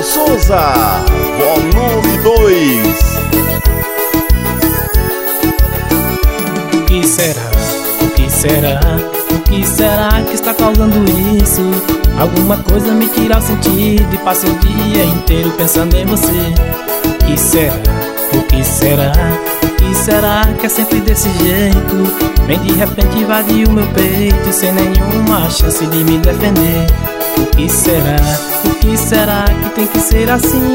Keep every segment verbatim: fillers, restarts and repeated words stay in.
Souza, volume dois. O que será? O que será? O que será que está causando isso? Alguma coisa me tira o sentido e passo o dia inteiro pensando em você. O que será? O que será? O que será que é sempre desse jeito? Vem de repente invadir o meu peito sem nenhuma chance de me defender. O que será? O que será que tem que ser assim?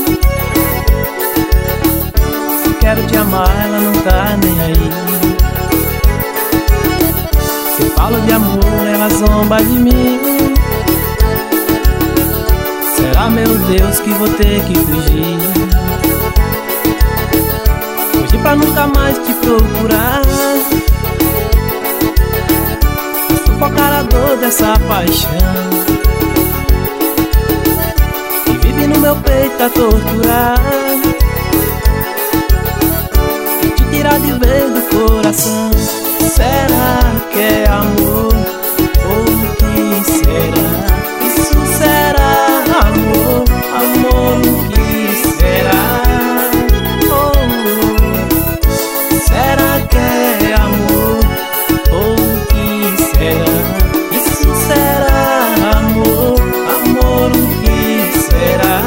Se quero te amar, ela não tá nem aí. Se falo de amor, ela zomba de mim. Será, meu Deus, que vou ter que fugir? Fugir pra nunca mais te procurar. Sufocar a dor dessa paixão que vive no meu peito a torturar e te tirar de vez do coração. Será que é amor? Ou o que será? Isso será amor? Amor, o que será? Oh, será que é amor? Ou o que será? Isso será amor? Amor, o que será?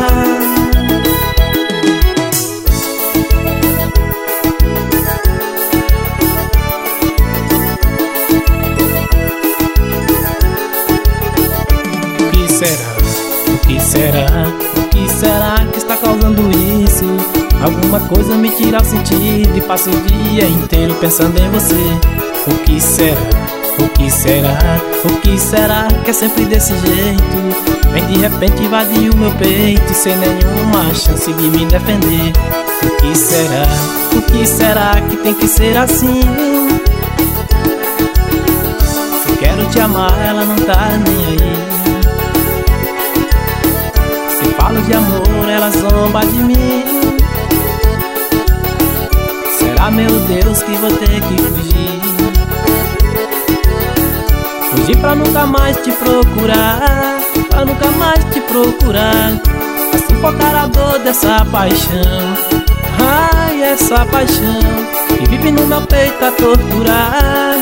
O que será? O que será que está causando isso? Alguma coisa me tira o sentido e passo o dia inteiro pensando em você. O que será? O que será? O que será que é sempre desse jeito? Vem de repente invadir o meu peito sem nenhuma chance de me defender. O que será? O que será que tem que ser assim? Se quero te amar, ela não tá nem aí. Falo de amor, ela zomba de mim. Será, meu Deus, que vou ter que fugir? Fugir pra nunca mais te procurar, pra nunca mais te procurar. Pra sufocar a dor dessa paixão. Ai, essa paixão que vive no meu peito a torturar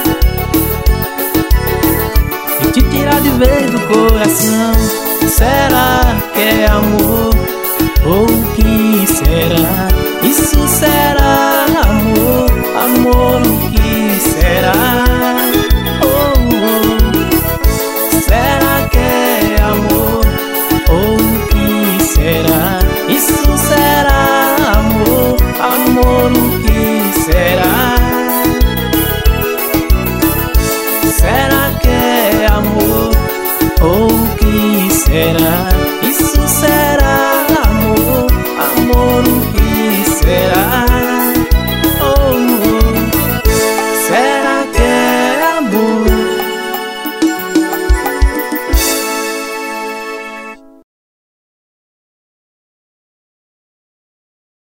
e te tirar de vez do coração. Será que é amor? Ou o que será? Isso será amor? Amor, o que será? Oh, oh. Será que é amor? Ou o que será? Isso será amor? Amor, o que será? Será que é amor? Ou o que será? Isso será amor? Amor, o que será?